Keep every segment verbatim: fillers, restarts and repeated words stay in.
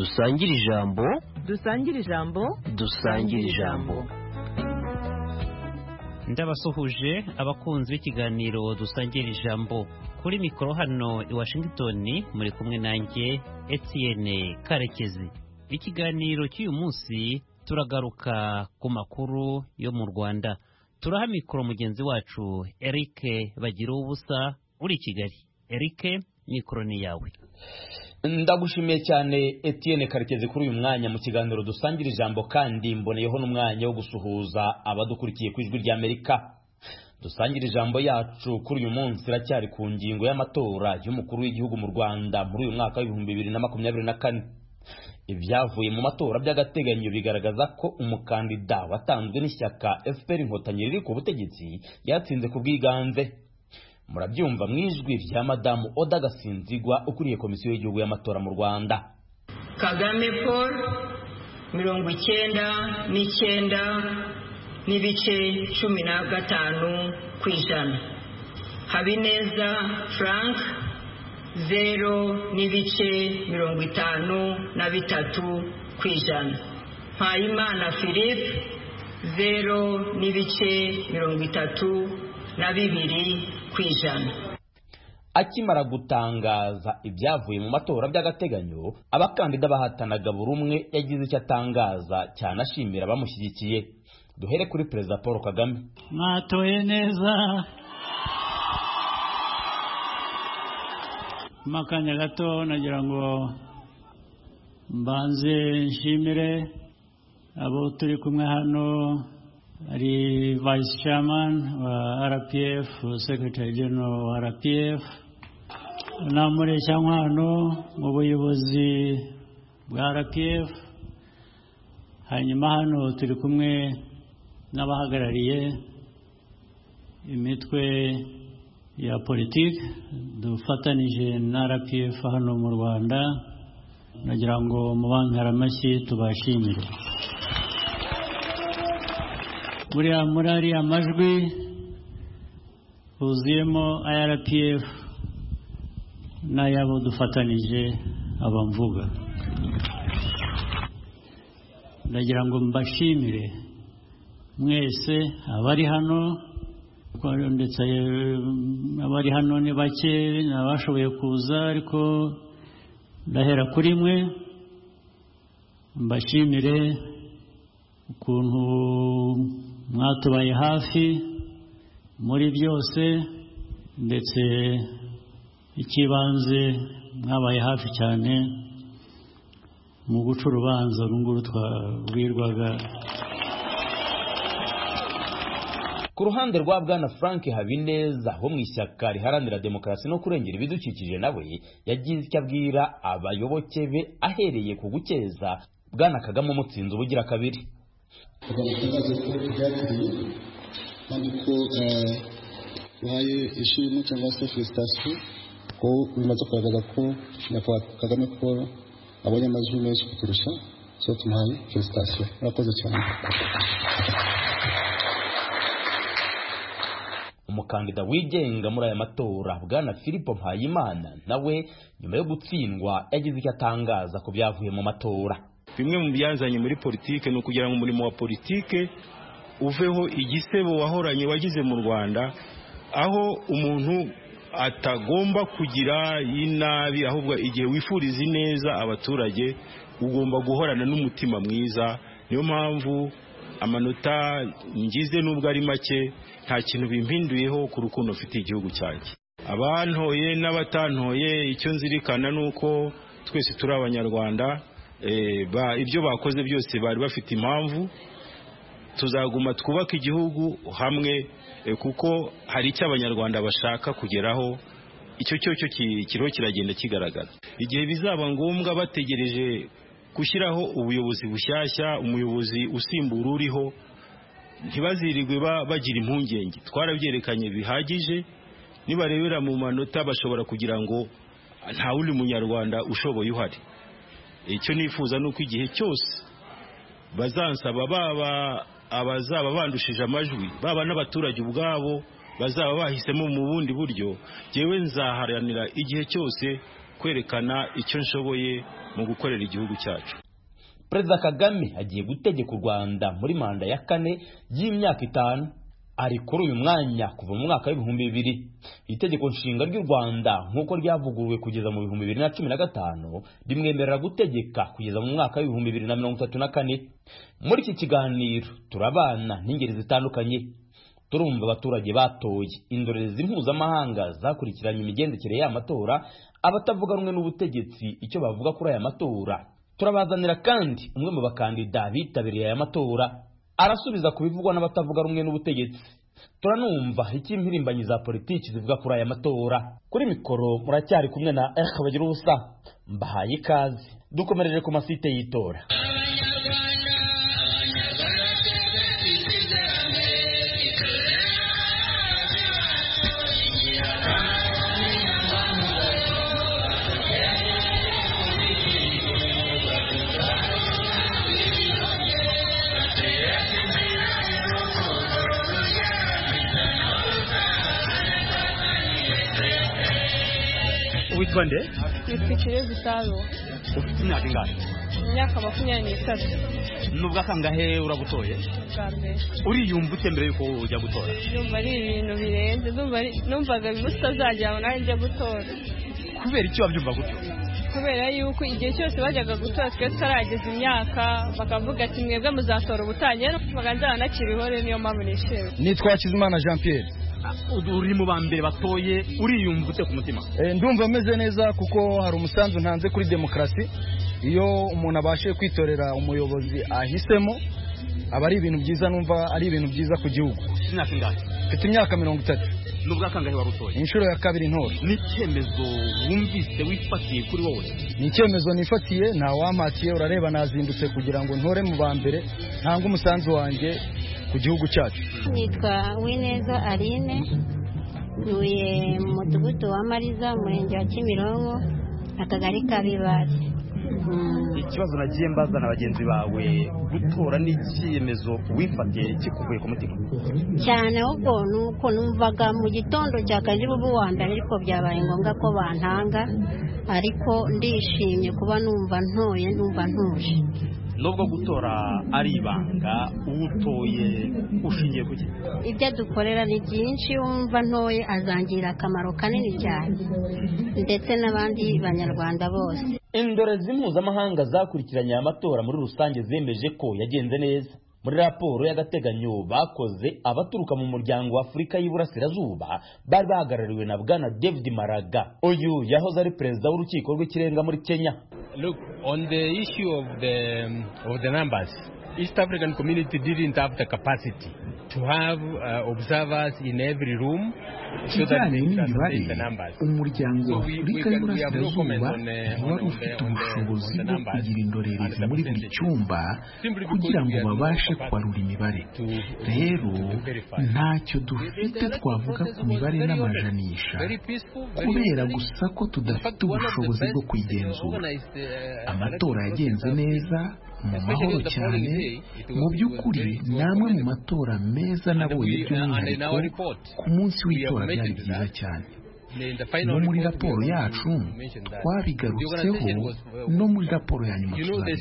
dusangire ijambo dusangire ijambo dusangire ijambo. Ndabasuhuje abakunzi b'ikiganiro dusangira ijambo. Kuri mikoro hano i Washington muri kumwe nanjye Etienne Karekezi. Ikiganiro cy'uyu munsi turagaruka ku makuru yo mu Rwanda. Turaha mikoro mugenzi wacu Eric Bagira ubusa uri Kigali. Eric, mikoro ni yawe. Ndagushimiye cyane Etienne Karekezi kuri uyu mwanya mu kiganiro dusangira ijambo, kandi mboneyeho n'umwanya wo gusuhuza abadukurikiye ku ijwi rya Amerika. Dusangira ijambo yacu kuri uyu munsi iracyari ku ngingo y'amatora y'umukuru w'igihugu mu Rwanda muri uyu mwaka w'ibihumbi bibiri na makumyabiri na kane. Ibyavuye mu matora by'agateganyo bigaragaza ko umukandida watanzwe n'ishyaka F P R Inkotanyi riri ku butegetsi yatsinze ku bwiganze. Murabyumva mu ijwi rya Madamu Oda Gasinzigwa ukuriye komisiyo y'igihugu y'amatora mu Rwanda. Kagame Paul mirongo icyenda n'icyenda n'ibice cumi na gatanu ku ijana. Habineza Frank zero n'ibice mirongo itanu na bitatu ku ijana. Mpayimana Philippe zero n'ibice mirongo itatu na bibiri ku ijana. Akimara gutangaza ibyavuye mu matora by'agateganyo, abakandida bahatanaga buri umwe yagize icyo atangaza cyane ashimira bamushyigikiye. Duhere kuri Perezida Paul Kagame. Mwatoye neza. Makanya gato nagira ngo mbanze nshimire abo turi kumwe hano, ari Vice Chairman wa R P F, Secretary General wa R P F, namureshya nkwano mu buyobozi bwa R P F. Hanyuma hano turi kumwe n'abahagarariye imitwe ya politiki dufatanije na R P F hano mu Rwanda. Nagira ngo mubankara amashyi tubashimire. Buriya muri ariya majwi huzuyemo R P F n'ayabo dufatanije abamvuga. Ndagira ngo mbashimire mwese abari hano, ndetse abari hano ni bake nabashoboye kuza, ariko ndahera kuri mwe mbashimire ukuntu mwatubaye hafi muri byose, ndetse ikibanze mwabaye hafi cyane mu guca urubanza runguru twabwirwaga. Ku ruhande rwa Bwana Frank Habineza wo mu ishyaka riharanira demokarasi no kurengera ibidukikije, nawe yagize icyo abwira abayoboke be ahereye ku gukeza Bwana Kagame umutsinzi ubugira kabiri. Tugaragaza ko byakiriye kandi ko uhaye ishimwe cyangwa se felicitation ko bimaze kugaragaza ko nyakubahwa Kagame Paul abonye amajwi menshi kuturusha, so tumuhaye felicitation. Murakoze cyane. Umukandida wigenga muri aya matora Bwana Philippe Mpayimana nawe nyuma yo gutsindwa yagize icyo atangaza ku byavuye mu matora. Bimwe mu byanzanye muri politike ni ukugira ngo umurimo wa politike uveho igisebo wahoranye wagize mu Rwanda, aho umuntu atagomba kugira inabi, ahubwo igihe wifuriza neza abaturage ugomba guhorana n'umutima mwiza. Niyo mpamvu amanota ngize nubwo ari make nta kintu bimpinduyeho ku rukundo mfite igihugu cyanjye. Abantoye n'abatantoye, icyo nzirikana nuko twese turi abanyarwanda. E, ba ibyo bakoze byose bari bafite impamvu. Tuzaguma twubaka igihugu hamwe, e, kuko hari icyo abanyarwanda bashaka kugeraho. Icyo cyo cyo kiriho kiragenda kigaragara. Igihe bizaba ngombwa bategereje gushyiraho ubuyobozi bushyashya, umuyobozi usimbura uriho, ntibazirirwe bagira impungenge. Twarabyerekanye bihagije. Nibarebera mu manota bashobora kugira ngo nta wundi munyarwanda ushoboye uhari. Icyo nifuza nuko igihe cyose bazansaba, baba abazaba bandushije amajwi, baba n'abaturage ubwabo bazaba bahisemo mu bundi buryo, jewe nzaharanira igihe cyose kwerekana icyo nshoboye mu gukorera igihugu cyacu. Perezida Kagame agiye gutegeka u Rwanda muri manda ya kane y'imyaka itanu. Ari kuri uyu mwanya kuva mu mwaka w'ibihumbi bibiri. Itegeko nshinga ry'u Rwanda nk'uko ryavuguruwe kugeza mu bihumbi bibiri na cumi na gatanu rimwemerera gutegeka kugeza mu mwaka w'ibihumbi bibiri na mirongo itatu na kane. Muri iki kiganiro turabana n'ingeri zitandukanye. Turumva abaturage batoye, indorerezi mpuzamahanga zakurikiranye imigendekere y'amatora, abatavuga rumwe n'ubutegetsi icyo bavuga kuri aya matora. Turabazanira kandi umwe mu bakandida bitabiriye aya matora arasubiza ku bivugwa n'abatavuga rumwe n'ubutegetsi. Turanumva icyo impirimbanyi za politiki zivuga kuri aya matora. Kuri mikoro muracyari kumwe na Eric Bagirubusa, mbahaye ikaze. Dukomereje ku masite y'itora. Witwa nde? Nitwikiriye Gitaro. Ufite imyaka ingahe? Imyaka makumyabiri n'itatu. Nubwo akangahe uragutoye? Bwa mbere. Uriyumva ute mbere yuko ujya gutora? Numva ari ibintu birenze, numvaga bitazajya nawe njya gutora. Kubera iki wabyumva gutyo? Kubera yuko igihe cyose bajyaga gutora twe tutarageza imyaka bakavuga ati mwebwe muzatora ubutanye, baganzana nakibihore, niyo mpamvu nishimye. Nitwa Hakizimana Jean Pierre. Uri mu bambere batoye, uriyumva ute ku mutima? Eh, ndumva meze neza kuko hari umusanzu ntanze kuri demokrasi. Iyo umuntu abashe kwitorera umuyobozi ahisemo, aba ari ibintu byiza, numva ari ibintu byiza ku gihugu. Imyaka ingahe? Mfite imyaka mirongo itatu. Nubwo akangahe warutoye? Inshuro ya kabiri ntora. Ni icyemezo wumvise wifatiye kuri wowe? Ni icyemezo nifatiye, nta wampatiye. Urareba nazindutse kugira ngo ntore mu bambere, ntanga umusanzu wanjye ku gihugu cyacu. Nitwa Wineza Aline, ntuye mu mudugudu wa Mariza, umurenge wa Kimironko, akagari ka Bibare. Ikibazo nagiye mbaza na bagenzi bawe, gutora n'icyemezo wifatiye kikuvuye ku mutima? Cyane ahubwo nuko numvaga mu gitondo cya kane bubu wa mbere, ariko byabaye ngombwa ko bantanga, ariko ndishimye kuba numva ntoye, numva ntuje. Nubwo gutora ari ibanga, utoye ushingiye kuki? Ibyo dukorera ni byinshi, umva ntoye azangira akamaro kanini cyane, ndetse n'abandi banyarwanda bose. Indorerezi mpuzamahanga zakurikiranye amatora muri rusange zemeje ko yagenze neza. Muri raporo y'agateganyo bakoze, abaturuka mu muryango wa Afurika y'Iburasirazuba bari bahagarariwe na Bwana David Maraga. Uyu yahoze ari perezida w'urukiko rw'ikirenga muri Kenya. Look, on the issue of the of the numbers, East African community didn't have the capacity to have uh, observers in every room so that they can see the numbers. Umuryango wa Afurika y'Iburasirazuba ntiwari ufite ubushobozi bwo kugira indorerezi muri buri cyumba kugira ngo babashe kubarura imibare. Rero ntacyo dufite twavuga ku mibare n'amajanisha kubera gusa ko tudafite ubushobozi bwo kwigenzura. Amatora yagenze neza mu mahoro cyane. Mu by'ukuri namwe mu matora meza nabonye by'umwihariko ku munsi w'itora byari byiza cyane. No muri raporo yacu twabigarutseho, no muri raporo ya nyuma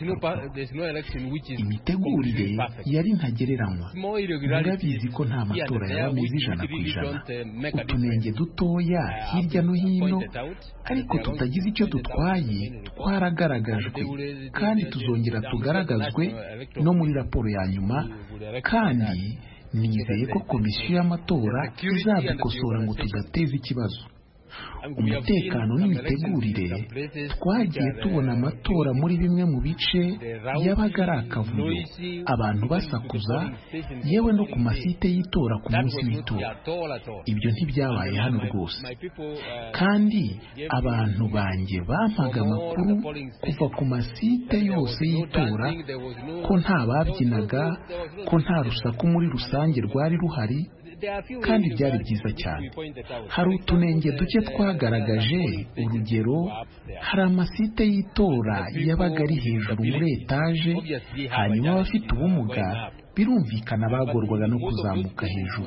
imitegurire yari ntagereranywa. Murabizi ko nta matora yaba ameze ijana ku ijana, utunenge dutoya hirya no hino, ariko tutagize icyo dutwaye twaragaragajwe kandi tuzongera tugaragazwe no muri raporo ya nyuma, kandi nizeye ko komisiyo y'amatora izadukosora ngo tudateze ikibazo. Umutekano n'imitegurire, twagiye tubona amatora muri bimwe mu bice yabaga ari akavuyo, abantu basakuza, yewe no ku masite y'itora ku munsi w'itora. Ibyo ntibyabaye hano rwose, kandi abantu banjye bampaga amakuru kuva ku masite yose y'itora ko nta babyinaga, ko nta rusaku muri rusange rwari ruhari, kandi byari byiza cyane. Hari utunenge duke twagaragaje, urugero hari amasite y'itora yabaga ari hejuru muri etaje, hanyuma abafite ubumuga birumvikana bagorwaga no kuzamuka hejuru,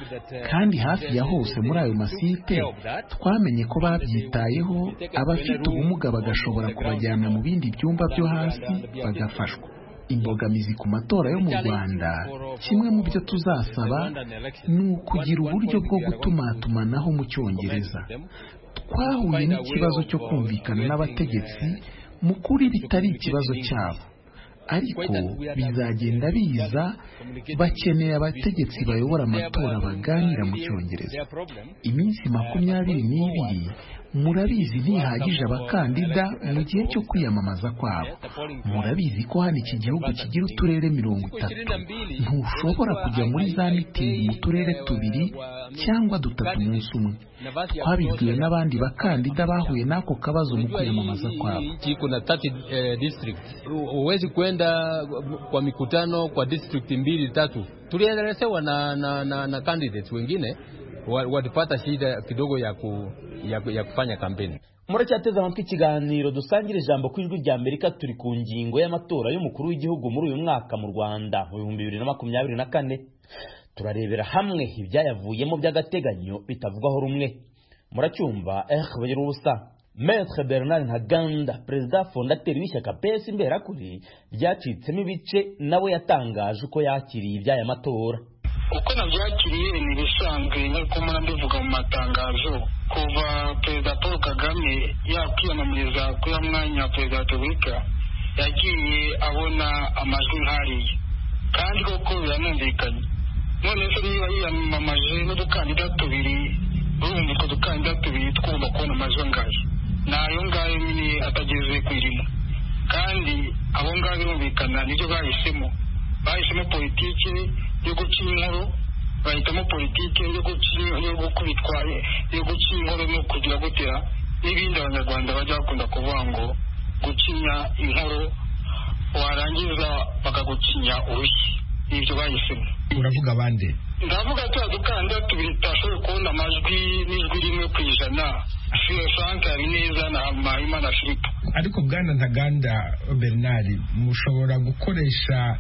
kandi hafi ya hose muri ayo masite twamenye ko babyitayeho, abafite ubumuga bagashobora kubajyana mu bindi byumba byo hasi bagafashwa. Imbogamizi ku matora yo mu Rwanda, kimwe mu byo tuzasaba ni ukugira uburyo bwo gutumatumanaho mu Cyongereza. Twahuye n'ikibazo cyo kumvikana n'abategetsi mu kuri bitari ikibazo cyabo, ariko bizagenda biza. Bakeneye abategetsi bayobora amatora baganira mu Cyongereza. Iminsi makumyabiri n'ibiri murabizi ntihagije abakandida mu gihe cyo kwiyamamaza kwabo. Murabizi ko hano iki gihugu kigira uturere mirongo itatu. Ntushobora kujya muri za mitingi mu turere tubiri cyangwa dutatu umunsi umwe. Twabibwiwe n'abandi bakandida bahuye n'ako kabazo mu kwiyamamaza kwabo. Kuna thirty uh, districts. Huwezi kwenda kwa mikutano kwa district mbili tatu. Tulielezewa na na, na na candidates wengine walipata shida kidogo ya, ku, ya, ya kufanya kampeni. Muracyateze amatwi ikiganiro dusangira ijambo ku ijwi rya Amerika. Turi ku ngingo y'amatora y'umukuru w'igihugu muri uyu mwaka mu Rwanda mu bihumbi bibiri na makumyabiri na kane. Turarebera hamwe ibyayavuyemo by'agateganyo bitavugwaho rumwe. Muracyumva eh bagira ubusa. Maître Bernard Ntaganda, perezida fondateri w'ishyaka P S Imberakuri, byacitsemo ibice nawe yatangaje uko yakiriye iby'aya matora. Uko nabyakiriye ni bisanzwe nk'uko murabivuga mu matangazo. Kuva perezida Paul Kagame yakwiyamamariza kuba mwanya perezida wa Repubulika, yagiye abona amajwi nk'ariya, kandi koko biranumvikanye. None se niba yiyamamaje n'udukandida tubiri, urumva ko dukandida tubiri twumva kubona amajwi angahe? Nayo ngayo nyine atageze ku irimo, kandi abo ngabo birumvikana nibyo bahisemo. Bahisemo politiki yo guca inkoro, bahitamo politiki yo gukubitwa, yo guca inkoro no kugira gutera n'ibindi abanyarwanda bajya bakunda kuvuga ngo gucinya inkoro warangiza bakagucinya urushyi. Ibyo bahisemo. Uravuga bande? Ndavuga tuba dukanda tubiri tashoboye kubona amajwi n'ijwi rimwe ku ijana. Frank Habineza na Mpayimana Philippe. Ariko Bwana Ntaganda Bernard, mushobora gukoresha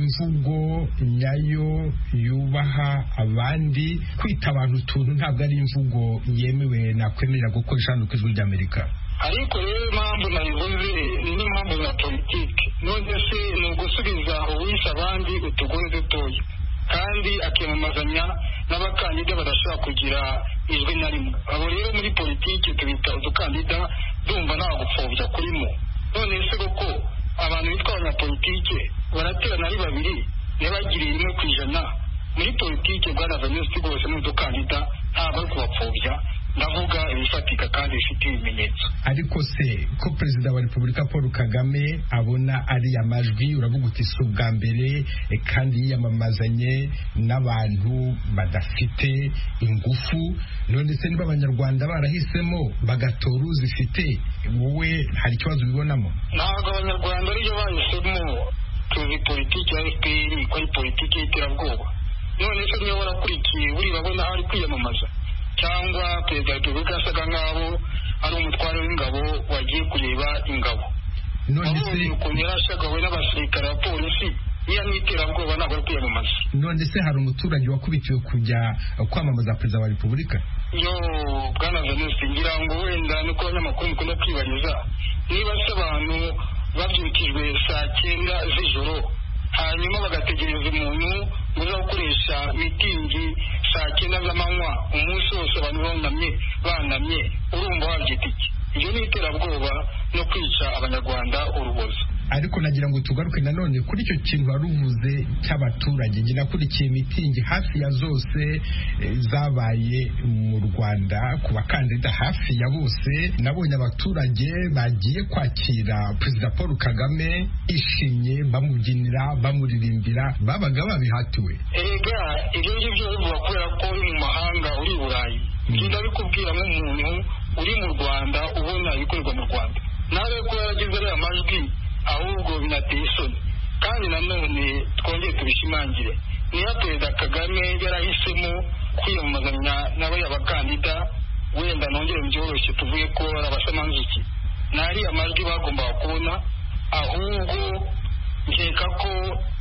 imvugo nyayo yubaha abandi, kwita abantu utuntu ntabwo ari imvugo yemewe nakwemerera gukoresha hano ku ijwi ry'Amerika. Ariko rero impamvu nayivuze ni impamvu za politiki. None se ni ugusubiza uwisha abandi utugore dutoya, kandi akiyamamazanya n'abakandida badashobora kugira ijwi na rimwe. Abo rero muri politiki tubita udukandida, ndumva nta gupfobya kurimo. None se koko abantu bitwa abanyapolitike baraterana ari babiri ntibagiriye rimwe ku ijana? Muri politiki Bwana Venuste rwose n'udukandida ntabwo ari kubapfobya, ndavuga ibifatika kandi bifite ibimenyetso. Ariko se ko perezida wa Repubulika Paul Kagame abona ari amajwi, uravuga uti si ubwa mbere, kandi yiyamamazanye n'abantu badafite ingufu. None se niba abanyarwanda barahisemo bagatora uzifite, wowe hari ikibazo ubibonamo? Ntabwo abanyarwanda ariyo bahisemo. Tuzi politiki ya F P R ko ari politiki y'iterabwoba. None se niba warakurikiye buri babona hari kwiyamamaza, cyangwa perezida wa Repubulika asaga nk'aho ari umutware w'ingabo wagiye kureba ingabo? None se ukuntu yarashagawe n'abasirikare ba polisi, niya n'iterabwoba ntabwo ari kwiyamamaza. None se hari umuturage wakubitiwe kujya kwamamaza perezida wa Repubulika? Yo Bwana Venuste, ngira ngo wenda nuko abanyamakuru mukunda kwibariza, niba se abantu babyukijwe saa cyenda z'ijoro hanyuma bagategereza umuntu uza gukoresha mitingi saa cyenda z'amanywa umunsi wose abantu banamye banamye, urumva wabyita iki? Iyo ni iterabwoba no kwica abanyarwanda urubozo. Ariko nagira ngo tugaruke nanone kuri icyo kintu wari uvuze cy'abaturage. Njye nakurikiye mitingi hafi ya zose e, zabaye mu Rwanda ku bakandida hafi ya bose. Nabonye abaturage bagiye kwakira perezida Paul Kagame ishimye, bamubyinira, bamuririmbira, babaga babihatiwe. Erega ibyo ngibyo bivuga kubera ko uri mu mahanga, uri Burayi. Njye bikubwira nk'umuntu uri mu Rwanda ubona ibikorerwa mu Rwanda, nawe ko yaragize ariya majwi ahubwo binateye isoni. Kandi nanone twongeye tubishimangire, niyo perezida Kagame yarahisemo kwiyamamazanya n'abariya bakandida, wenda nongere byoroshye tuvuye ko ari abasamanzuki, n'ariya majwi bagombaga kubona. Ahubwo nkeka ko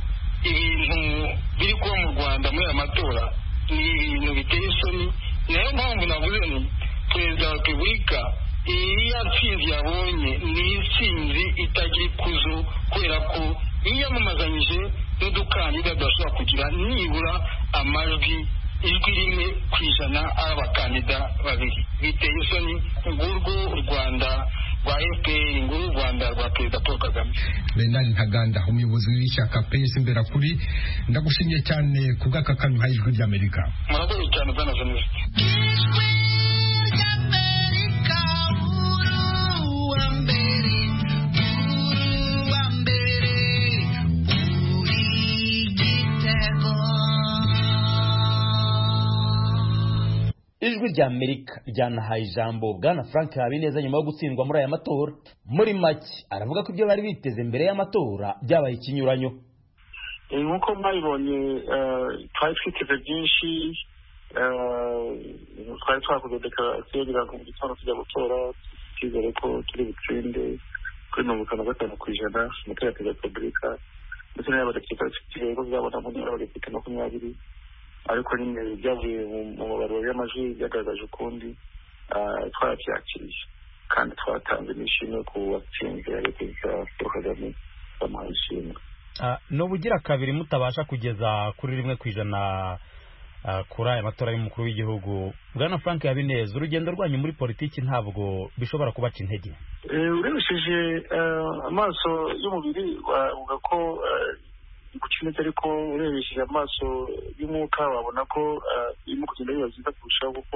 ibintu biri kuba mu Rwanda muri aya matora ni ibintu biteye isoni. Niyo mpamvu navuze ni perezida wa repubulika iya ntsinzi yabonye ni intsinzi itagira ikuzo, kubera ko yiyamamazanyije n'udukandida tudashobora kugira nibura amajwi ijwi rimwe ku ijana ari abakandida babiri. Biteye isoni. Ngurwo u Rwanda rwa F P R, ngurwo u Rwanda rwa perezida Paul Kagame. Bernard Ntaganda, umuyobozi w'ishyaka P S Imberakuri, ndagushimiye cyane ku bw'akakanyu ha Ijwi ry'Amerika. Murakoze cyane bwana journalist. Ijwi rya Amerika ryanahaye ijambo bwana Frank Habineza nyuma yo gutsindwa muri aya matora. Muri make aravuga ko ibyo bari biteze mbere y'amatora byabaye ikinyuranyo. Nkuko mwabibonye twari twiteze byinshi, twari twakoze dekarasiyo kugira ngo mu gitondo tujya gutora, twizere ko turi butsinde kuri mirongo itanu na gatanu ku ijana amatora ya perezida wa repubulika, ndetse n'ay'abadepite twizeye ko tuzabona mu ntara y'abadepite makumyabiri, ariko nyine byavuye mu mabarura y'amajwi byagaragaje ukundi. Twarabyakiriye kandi twatanze n'ishimwe ku watsinze ya perezida Paul Kagame, bamuhaye ishimwe. n'ubugira kabiri mutabasha kugeza kuri rimwe ku ijana kuri aya matora y'umukuru w'igihugu. Bwana Frank Habineza, urugendo rwanyu muri politiki ntabwo bishobora kubaca intege? Urebesheje amaso y'umubiri uvuga ko gukineza, ariko urebesheje amaso y'umwuka wabona ko irimo kugenda biba byiza kurushaho, kuko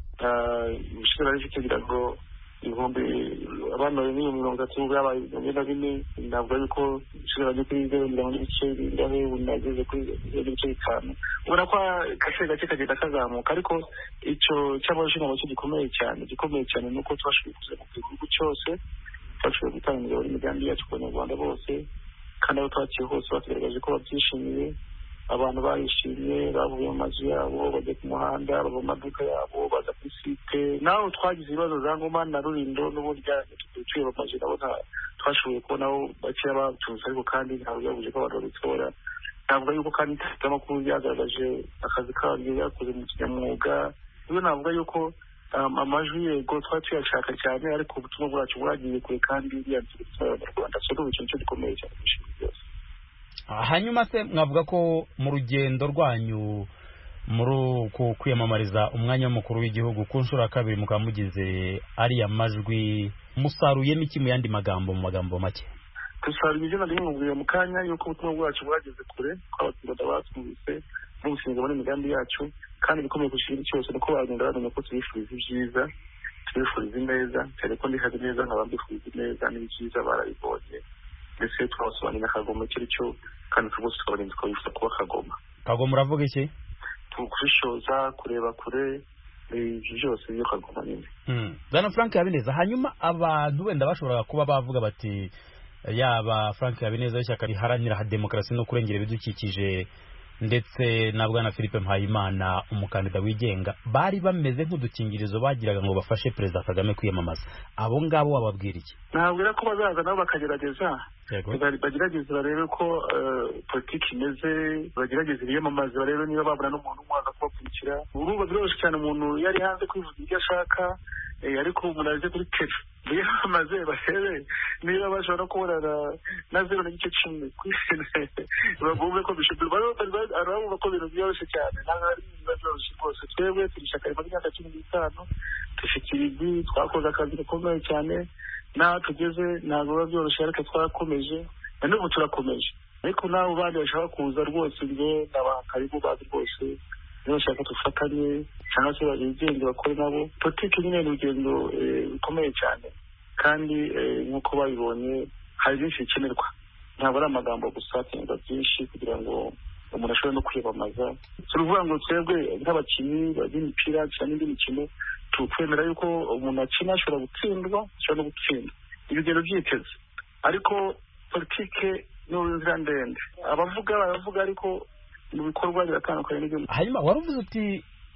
ubushize bifite kugira ngo ibihumbi abana mirongo itatu byabaye mirongo na bine, ntabwo ariko ubushize bagiye kuri mirongo n'ibice bingahe, bunageze kuri ibice bitanu. Ubona ko gake gake kagenda kazamuka, ariko icyo cy'amajwi ntabwo cyo gikomeye cyane. Gikomeye cyane ni uko twashoboye kuzenguruka igihugu cyose, twashoboye gutanga imiyoboro y'imigambi yacu ku banyarwanda bose, kandi abo twakiye hose bagaragaje ko babyishimiye. Abantu barishimye, bavuye mu mazu yabo bajya ku muhanda, bava mu maduka yabo baza kuri site. Naho twagize ibibazo za Ngoma na Rulindo n'ubundi tuciye bamaze, nabo twashoboye kubonaho bakeya baturutse, ariko kandi ntabwo byabuje ko abantu babitora. Navuga yuko kandi itangazamakuru byagaragaje akazi kabyo yakoze mu kinyamwuga. Iyo navuga yuko amajwi yego twari tuyashaka cyane, ariko ubutumwa bwacu bwagiye kure kandi biyandikira abanyarwanda. So ni ikintu gikomeye cyane gushinga byose. Hanyuma se mwavuga ko mu rugendo rwanyu muri kwiyamamariza umwanya w'umukuru w'igihugu ku nshuro ya kabiri mukaba mugize ariya majwi, musaruyemo iki mu yandi magambo, mu magambo make? Dusaruye ibyo nari nkubwiye mu kanya yuko ubutumwa bwacu bwageze kure, ko abaturage batwumvise no gusingiza muri imigambi yacu, kandi bikomeye gushinga cyose nuko bagenda bamenya ko tubifuriza ibyiza, tubifuriza neza, cyane ko ndi hazi neza nkaba mbifuriza neza n'ibyiza barabibonye, ndetse twabasobanurira akagoma icyo ari cyo, kandi twese tukabarinda tukabifuza kuba akagoma. Kagoma uravuga iki? Kubishoza, kureba kure, ibyo byose byo kagoma nyine. Bwana Frank Habineza, hanyuma abantu wenda bashoboraga kuba bavuga bati yaba Frank Habineza w'ishyaka riharanira demokarasi no kurengera ibidukikije, ndetse na Bwana Philippe Mpayimana umukandida wigenga, bari bameze nk'udukingirizo bagiraga ngo bafashe perezida Kagame kwiyamamaza. Abo ngabo wababwira iki? Nabwira ko bazaza nabo bakagerageza, bagerageza barebe ko politiki imeze, bagerageza ibiyamamaza barebe niba babona n'umuntu umwaza kubakurikira. Urumva biroroshye cyane umuntu yari hanze kwivuga ibyo ashaka, ariko umuntu aje kuri tele biyamamaze barebe niba bashobora no kubonana na zero n'igice cumi bavuga ko bishobora arabumva ko ibintu byoroshye cyane, ntabwo ari ibintu byoroshye rwose. Twebwe turi ishyaka rimaze imyaka cumi n'itanu, dufite ibigwi, twakoze akazi gakomeye cyane, n'aho tugeze ntabwo biba byoroshye, ariko twarakomeje na n'ubu turakomeje. Ariko n'abo bandi bashaka kuza rwose nge n'abakaribu bazi rwose niba bashaka dufatanye cyangwa se bagende bakore nabo. Politiki nyine ni urugendo rukomeye cyane, kandi nk'uko babibonye hari byinshi bikenerwa, ntabwo ari amagambo gusa, hakenerwa byinshi kugira ngo umuntu ashobore no kwiyamamaza. Turuvuga ngo twebwe nk'abakinnyi b'imipira cyangwa n'indi mikino tukwemera yuko umuntu akina ashobora gutsindwa, ashobora no gutsinda, ibigero byiteze. Ariko politike ni inzira ndende, abavuga baravuga ariko mu bikorwa biratandukanye n'ibyo. Hanyuma waravuze uti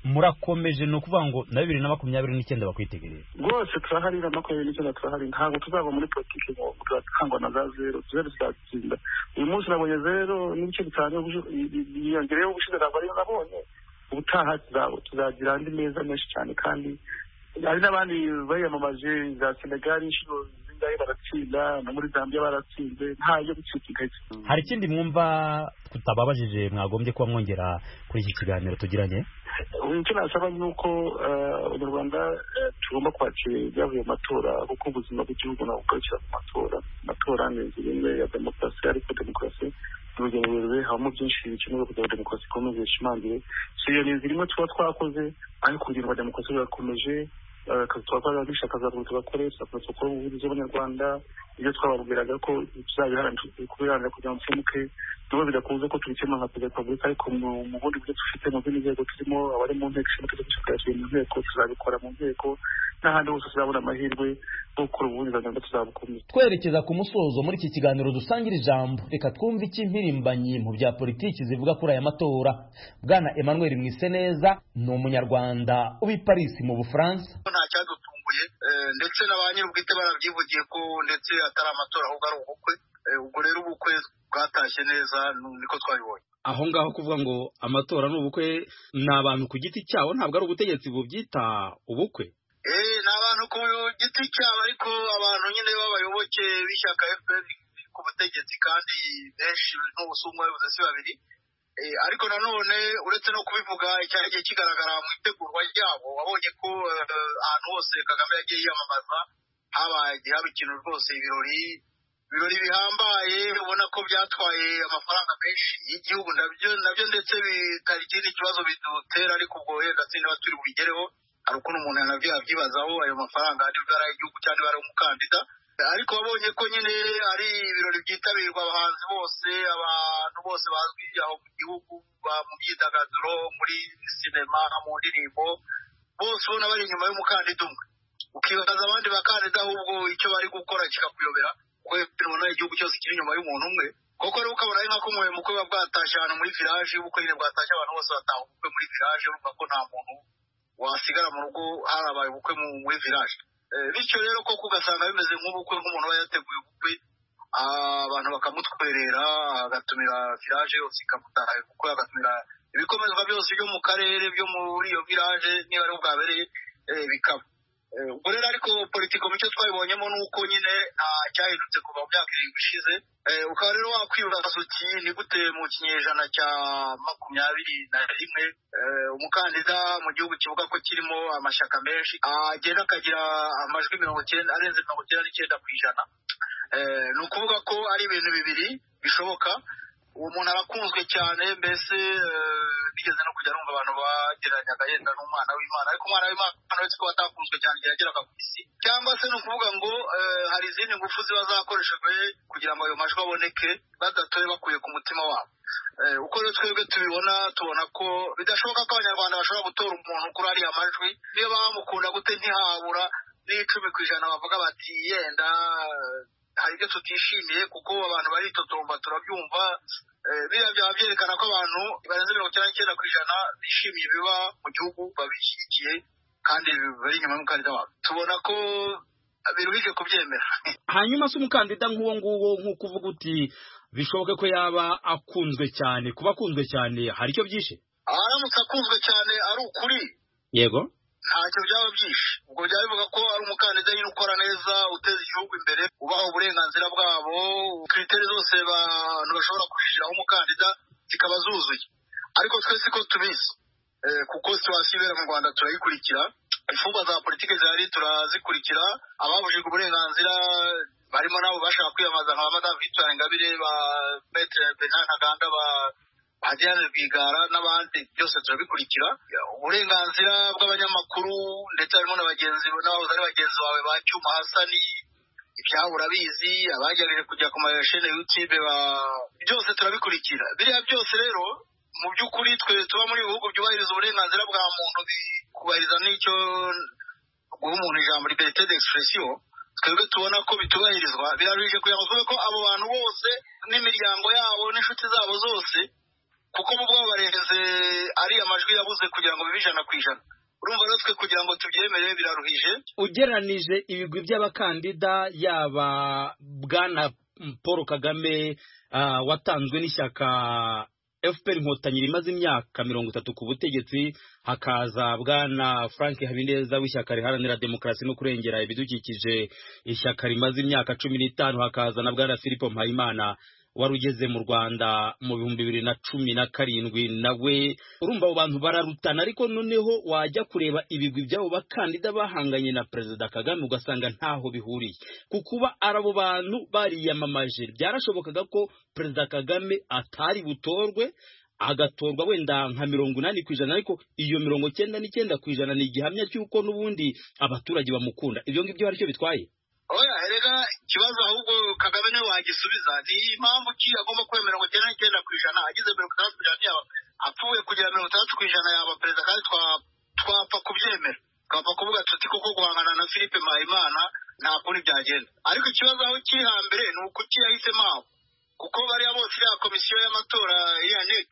murakomeje no kuvuga ngo na bibiri na makumyabiri n'icyenda bakwitegereye rwose turahari na makumyabiri n'icyenda turahari ntabwo tuzava muri politiki ngo turatangwa na za zero zero tuzatsinda uyu munsi nabonye zero n'ibice bitanu yiyongereyeho ubushize ntabwo ariyo nabonye ubutaha tuzagira andi meza menshi cyane kandi hari n'abandi bayamamaje za Senegal inshuro zingahe baratsinda no muri Zambia baratsinze ntayo gucika intege. Hari ikindi mwumva tutababajije mwagombye kuba mwongera kuri iki kiganiro tugiranye? Icyo nasaba ni uko abanyarwanda tugomba kwakira ibyavuye mu matora kuko ubuzima bw'igihugu nabwo bwakira mu matora amatora ni inzira imwe ya demokarasi ariko demokarasi urugendo rurerure habamo byinshi bikenewe kugira ngo demokarasi ikomeze ishimangire so iyo ni inzira imwe tuba twakoze ariko kugira ngo demokarasi irakomeje twakora dushaka zavuga tugakore tugakora ko ubuvuzi bw'abanyarwanda ibyo twababwiraga ko tuzabiharanira kubiharanira kugira ngo tsemuke nubwo bidakunze ko tubikema nka perezida wa repubulika ariko mu bundi buryo dufite mu zindi nzego turimo abari mu nteko ishinga amategeko tukayashyira mu nteko tuzabikora mu nteko n'ahandi hose tuzabona amahirwe yo gukora ubuvuzi bw'abanyarwanda tuzabukomeza. Twerekeza ku musozo muri iki kiganiro dusangira ijambo reka twumve iki impirimbanyi mu bya politiki zivuga kuri aya matora. Bwana Emmanuel Mwiseneza ni umunyarwanda uba i Paris mu Bufaransa. Nta cyadutunguye ndetse na ba nyir'ubwite barabyivugiye ko ndetse atari amatora ahubwo ari ubukwe ubwo rero ubukwe bwatashye neza niko twabibonye. Aho ngaho kuvuga ngo amatora n'ubukwe ni abantu ku giti cyabo ntabwo ari ubutegetsi bubyita ubukwe. Eh ni abantu ku giti cyabo ariko abantu nyine b'abayoboke b'ishyaka F P R ku butegetsi kandi benshi n'ubusumwa bivuze si babiri. Ariko nanone uretse no kubivuga icyagiye kigaragara mu itegurwa ryabo wabonye ko ahantu hose Kagame yagiye yiyamamaza habaye haba ikintu rwose ibirori ibirori bihambaye ubona ko byatwaye amafaranga menshi y'igihugu nabyo nabyo ndetse bitari ikindi kibazo bidutera ariko ubwo wenda niba turi bubigereho hari ukuntu umuntu yanabyibazaho ayo mafaranga niba ari ay'igihugu cyangwa ari umukandida ariko wabonye ko nyine ari ibirori byitabirwa abahanzi bose abantu bose bazwi aho mu gihugu mu myidagaduro muri sinema mu ndirimbo bose ubona bari inyuma y'umukandida umwe ukibaza abandi bakandida ahubwo icyo bari gukora kikakuyobera kuko ubona igihugu cyose kiri inyuma y'umuntu umwe koko rero ukabona ari nk'ako umukwe buba bwatashye ahantu muri village ubukwe nyine bwatashye abantu bose bataha ubukwe muri village urumva ko nta muntu wasigara mu rugo harabaye ubukwe muri village. Bityo rero koko ugasanga bimeze nk'ubukwe nk'umuntu aba yateguye ubukwe abantu bakamutwerera agatumira village yose ikamutaha kuko agatumira ibikomezwa byose byo mu karere byo muri iyo village niba ari bwabereye bikaba ubwo rero ariko politiko mu cyo twabibonyemo ni uko nyine nta cyahindutse kuva mu myaka irindwi ishize ukaba rero wakwibaza uti ni gute mu kinyejana cya makumyabiri na rimwe umukandida mu gihugu kivuga ko kirimo amashyaka menshi agenda akagira amajwi mirongo icyenda arenze mirongo icyenda n'icyenda ku ijana. Ni ukuvuga ko ari ibintu bibiri bishoboka. Uwo muntu arakunzwe cyane mbese bigeze no kujya numva abantu bagereranyaga yenda n'umwana w'Imana ariko umwana w'Imana uretse ko batakunzwe cyane igihe yageraga ku isi cyangwa se ni ukuvuga ngo hari izindi ngufu ziba zakoreshejwe kugira ngo ayo majwi aboneke badatoye bakuye ku mutima wabo. Uko rero twebwe tubibona tubona ko bidashoboka ko abanyarwanda bashobora gutora umuntu kuri ariya majwi niyo bamukunda gute ntihabura n'icumi ku ijana bavuga bati yenda hari ibyo tutishimiye kuko abantu baritotomba turabyumva biriya byaba byerekana ko abantu barenze mirongo icyenda n'icyenda ku ijana bishimiye biba mu gihugu babishyigikiye kandi bari inyuma y'umukandida wabo tubona ko biruhije kubyemera. Hanyuma se umukandida nk'uwo nguwo nk'uko uvuga uti bishoboke ko yaba akunzwe cyane kuba akunzwe cyane hari icyo byishe? Aramutse akunzwe cyane ari ukuri yego ntacyo byaba byishe ubwo byaba bivuga ko ari umukandida nyine ukora neza uteza igihugu imbere ubaha uburenganzira bwabo kriteri zose abantu bashobora kujijiraho umukandida zikaba zuzuye ariko twese ko tubizi kuko situwasiyo ibera mu Rwanda turayikurikira imfungwa za politiki zihari turazikurikira ababujijwe uburenganzira barimo nabo bashaka kwiyamamaza nka Madame Victoire Ingabire ba Maître Bernard Ntaganda ba Diane Rwigara n'abandi byose turabikurikira uburenganzira bw'abanyamakuru ndetse harimo n'abagenzi n'abahoze ari bagenzi bawe ba Cyuma Hasani ibyabo urabizi abagerageje kujya ku mashene YouTube byose turabikurikira biriya byose rero mu by'ukuri twe tuba muri bihugu byubahiriza uburenganzira bwa muntu kubahiriza n'icyo guha umuntu ijambo liberté d'expression twebwe tubona ko bitubahirizwa biraruje kugira ngo ko abo bantu bose n'imiryango yabo n'inshuti zabo zose kuko mu bwabo barenze ari amajwi yabuze kugira ngo bibe ijana ku ijana. Urumva rero twe kugira ngo tubyemere biraruhije. Ugeranije ibigwi by'abakandida yaba bwana Paul Kagame uh, watanzwe n'ishyaka F P R Inkotanyi rimaze imyaka mirongo itatu ku butegetsi, hakaza bwana Frank Habineza w'ishyaka riharanira demokarasi no kurengera ibidukikije ishyaka rimaze imyaka cumi n'itanu, hakaza na bwana Philippe Mpayimana wari ugeze mu Rwanda mu bihumbi bibiri na cumi na karindwi. Nawe urumva abo bantu bararutana, ariko noneho wajya kureba ibigwi by'abo bakandida bahanganye na Perezida Kagame ugasanga ntaho bihuriye. Kukuba arabo bantu bariyamamaje, byarashobokaga ko Perezida Kagame atari butorwe, agatorwa wenda nka mirongo inani ku ijana, ariko iyo mirongo cyenda n'icyenda ku ijana ni igihamya cy'uko n'ubundi abaturage bamukunda. Ibyo ngibyo hari icyo bitwaye. Oya, erega ikibazo ahubwo Kagame niwe wagisubiza. Ni impamvu ki agomba kuba mirongo icyenda n'icyenda ku ijana, agize mirongo itandatu ku ijana yaba apfuye kugira mirongo itandatu ku ijana yaba perezida, kandi twapfa kubyemera, twapfa kuvuga tuti koko guhangana na Philippe Mpayimana nta kundi byagenda. Ariko ikibazo aho kiri hambere ni ukuki yahisemo aho, kuko bariya bose ya komisiyo y'amatora ya N E C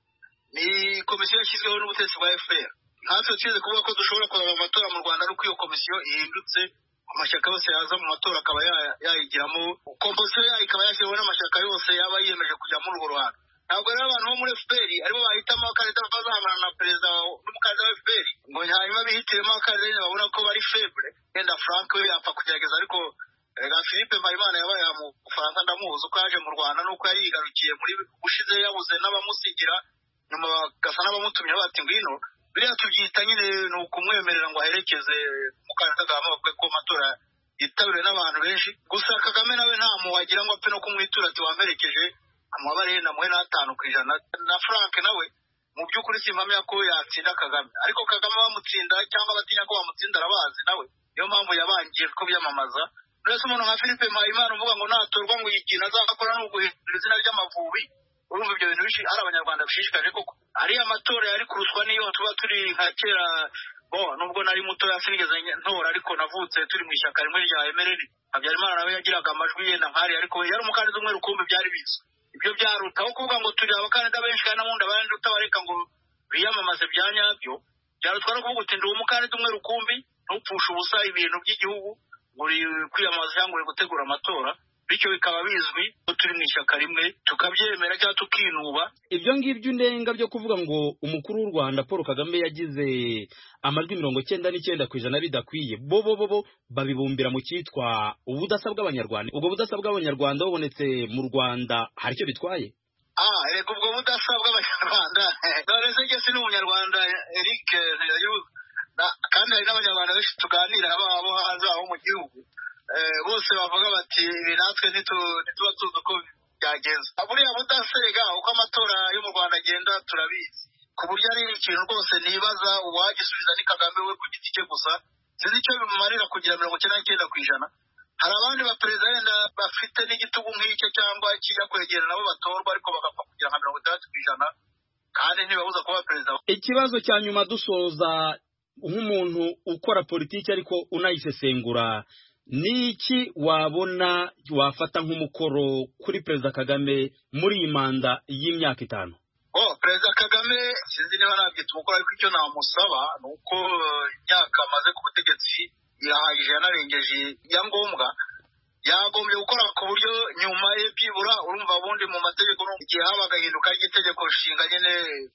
ni komisiyo yashyizweho n'ubutegetsi bwa F P R. Natwe tuzi kuvuga ko dushobora kureba amatora mu Rwanda nuko iyo komisiyo ihindutse, amashyaka yose yaza mu matora akaba yayigiramo komposiyo yayo, ikaba yashyiriweho n'amashyaka yose yaba yiyemeje kujya muri urwo ruhando. Ntabwo rero abantu bo muri F P R aribo bahitamo abakandida bazahangana na perezida n'umukandida wa F P R ngo hanyuma bihitiremo abakandida babona ko bari faible. Wenda Frank we yapfa kugerageza, ariko rega Philippe Mpayimana yabaye mu Bufaransa, ndamuzi uko yaje mu Rwanda nuko yari yigarukiye muri ushize yabuze n'abamusigira, nyuma bagasa n'abamutumye bati ngwino. Biriya tubyita nyine ni ukumwemerera ngo aherekeze umukandida Kagame, bavuga ko amatora yitabiriwe n'abantu benshi. Gusa Kagame nawe nta muwagira ngo apfe no kumwitura ati wamperekeje, amabare yenda muhe n'atanu ku ijana. Na Frank nawe mu by'ukuri simpamya ko yatsinda Kagame, ariko Kagame bamutsinda cyangwa batinya ko bamutsinda arabazi nawe, niyo mpamvu yabangiye ko byamamaza. Uretse umuntu nka Philippe Mpayimana uvuga ngo natorwa ngo ikintu azakora ni uguhindura izina ry'Amavubi, urumva ibyo bintu bishi ari abanyarwanda bishishikaje koko. Ari amatora yari kuruswa niyo tuba turi nka kera, bo nubwo nari muto yasinigeze ntora, ariko navutse turi mu ishyaka rimwe rya M R N. Habyarimana nawe yagiraga amajwi yenda nkari, ariko yari umukandida umwe rukumbi, byari bizwi. Ibyo byarutaho kuvuga ngo turi abakandida benshi kandi n'abundi abandi utabareka ngo biyamamaze bya nyabyo, byarutwara kuvuga uti ndi umukandida umwe rukumbi, ntupfusha ubusa ibintu by'igihugu ngo uri kwiyamamaza cyangwa uri gutegura amatora. Bityo bikaba bizwi ko turi mu ishyaka rimwe tukabyemera cyangwa tukinuba. Ibyo ngibyo unenga byo kuvuga ngo umukuru w'u Rwanda Paul Kagame yagize amajwi mirongo cyenda n'icyenda ku ijana bidakwiye, bo bo bo babibumbira mu cyitwa ubudasa bw'abanyarwanda. Ubwo budasa bw'abanyarwanda bubonetse mu Rwanda hari icyo bitwaye? Ah, reka ubwo budasa bw'abanyarwanda none se ngese ni umunyarwanda Eric Ntiyayuza, kandi hari n'abanyarwanda benshi tuganira abo hanze aho mu gihugu, bose bavuga bati ibi natwe ntituba tuzi uko byagenze. Buriya budasega uko amatora yo mu Rwanda agenda turabizi, ku buryo ari ikintu rwose nibaza uwagisubiza ni Kagame we ku giti cye gusa. Sinzi icyo bimumarira kugira mirongo icyenda n'icyenda ku ijana. Hari abandi baperezida wenda bafite n'igitugu nk'icyo cyangwa kijya kwegera nabo batorwa, ariko bagapfa kugira nka mirongo itandatu ku ijana, kandi ntibabuza kuba perezida. Ikibazo cya nyuma dusoza, nk'umuntu ukora politiki ariko unayisesengura, niki wabona wafata nk'umukoro kuri Perezida Kagame muri iyi manda y'imyaka itanu? Oh, Perezida Kagame sinzi niba nabyita umukoro, ariko icyo namusaba ni uko imyaka amaze ku butegetsi irahagije, yanarengeje ya ngombwa. Yagombye gukora ku buryo nyuma ye byibura, urumva ubundi mu mategeko igihe habaga ihinduka ry'itegeko nshinga nyine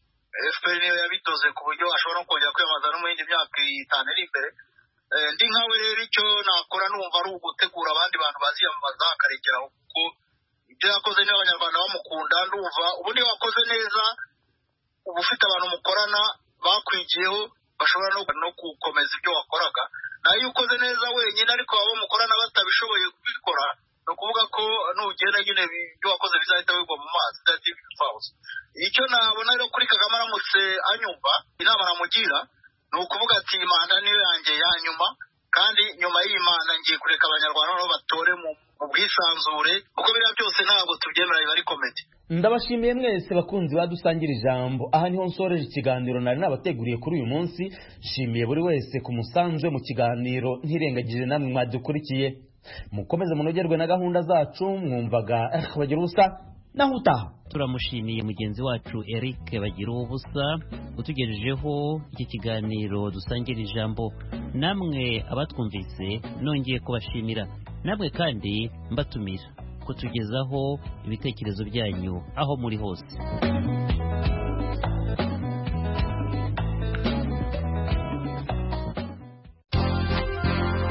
F P R niyo yabitoze ku buryo ashobora no kongera kwiyamamaza no mu yindi myaka itanu iri imbere. Ndi nkawe rero icyo nakora numva ari ugutegura abandi bantu baziyamamaza akarekeraho, kuko ibyo yakoze niba abanyarwanda bamukunda. Ndumva ubundi wakoze neza, uba ufite abantu mukorana bakwigiyeho bashobora no gukomeza ibyo wakoraga. Nayo iyo ukoze neza wenyine ariko abo mukorana batabishoboye kubikora, ni ukuvuga ko nugenda nyine ibyo wakoze bizahita bigwa mu mazi. Icyo nabona rero kuri Kagame aramutse anyumva, inama namugira ni ukuvuga ati imana niyo yanjye ya nyuma, kandi nyuma y'imana ngiye kureka abanyarwanda nabo batore mu bwisanzure, kuko biriya byose ntabwo tubyemera, biba ari komedi. Ndabashimiye mwese bakunzi badusangira ijambo. Aha niho nsoreje ikiganiro nari nabateguriye kuri uyu munsi. Nshimiye buri wese ku musanzu mu kiganiro, ntirengagije namwe mwadukurikiye. Mukomeze munogerwe na gahunda zacu. Mwumvaga bagira ubusa naho utaha. Turamushimiye mugenzi wacu Eric bagira ubusa utugejejeho iki kiganiro dusangira ijambo. Namwe abatwumvise nongeye kubashimira, namwe kandi mbatumira kutugezaho ibitekerezo byanyu aho muri hose.